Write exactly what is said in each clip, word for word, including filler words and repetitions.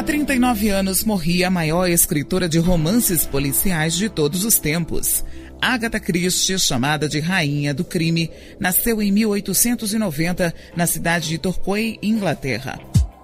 Há trinta e nove anos morria a maior escritora de romances policiais de todos os tempos. Agatha Christie, chamada de Rainha do Crime, nasceu em mil oitocentos e noventa na cidade de Torquay, Inglaterra.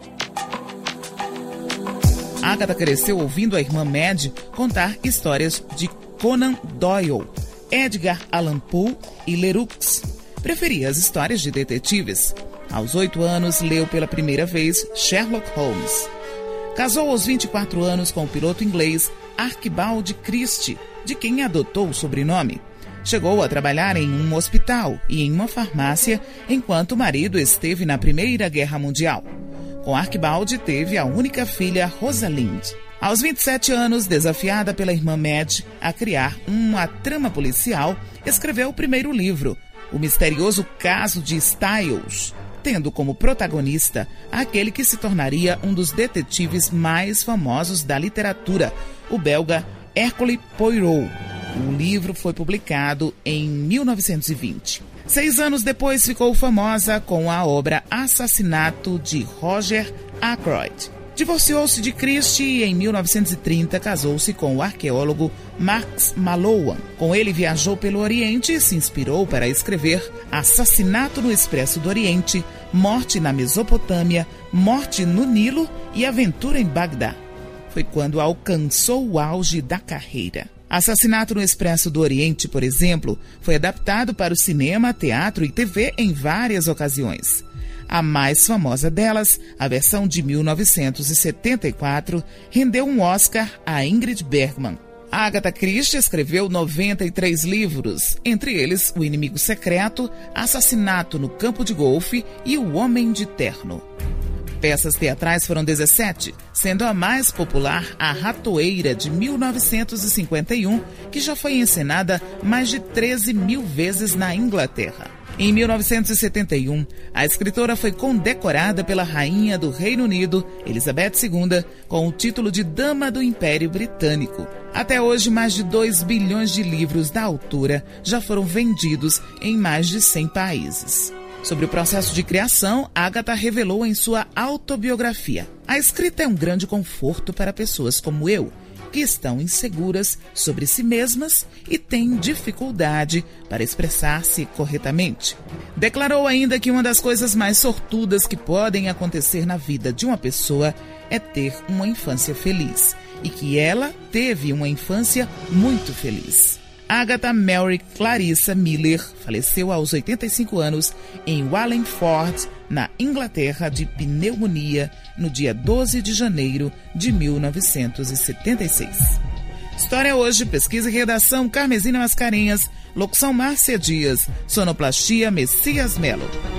Agatha cresceu ouvindo a irmã Mad contar histórias de Conan Doyle, Edgar Allan Poe e Leroux. Preferia as histórias de detetives. Aos oito anos, leu pela primeira vez Sherlock Holmes. Casou aos vinte e quatro anos com o piloto inglês Archibald Christie, de quem adotou o sobrenome. Chegou a trabalhar em um hospital e em uma farmácia enquanto o marido esteve na Primeira Guerra Mundial. Com Archibald teve a única filha Rosalind. Aos vinte e sete anos, desafiada pela irmã Mad a criar uma trama policial, escreveu o primeiro livro, O Misterioso Caso de Styles, tendo como protagonista aquele que se tornaria um dos detetives mais famosos da literatura, o belga Hercule Poirot. O livro foi publicado em mil novecentos e vinte. Seis anos depois ficou famosa com a obra Assassinato de Roger Ackroyd. Divorciou-se de Christie e em mil novecentos e trinta casou-se com o arqueólogo Max Mallowan. Com ele viajou pelo Oriente e se inspirou para escrever Assassinato no Expresso do Oriente, Morte na Mesopotâmia, Morte no Nilo e Aventura em Bagdá. Foi quando alcançou o auge da carreira. Assassinato no Expresso do Oriente, por exemplo, foi adaptado para o cinema, teatro e T V em várias ocasiões. A mais famosa delas, a versão de mil novecentos e setenta e quatro, rendeu um Oscar a Ingrid Bergman. A Agatha Christie escreveu noventa e três livros, entre eles O Inimigo Secreto, Assassinato no Campo de Golfe e O Homem de Terno. Peças teatrais foram dezessete, sendo a mais popular A Ratoeira, de mil novecentos e cinquenta e um, que já foi encenada mais de treze mil vezes na Inglaterra. Em mil novecentos e setenta e um, a escritora foi condecorada pela Rainha do Reino Unido, Elizabeth segunda, com o título de Dama do Império Britânico. Até hoje, mais de dois bilhões de livros da autora já foram vendidos em mais de cem países. Sobre o processo de criação, Agatha revelou em sua autobiografia: a escrita é um grande conforto para pessoas como eu, que estão inseguras sobre si mesmas e têm dificuldade para expressar-se corretamente. Declarou ainda que uma das coisas mais sortudas que podem acontecer na vida de uma pessoa é ter uma infância feliz, e que ela teve uma infância muito feliz. Agatha Mary Clarissa Miller faleceu aos oitenta e cinco anos em Wallingford, na Inglaterra, de pneumonia, no dia doze de janeiro de mil novecentos e setenta e seis. História Hoje, pesquisa e redação Carmesina Mascarenhas, locução Márcia Dias, sonoplastia Messias Melo.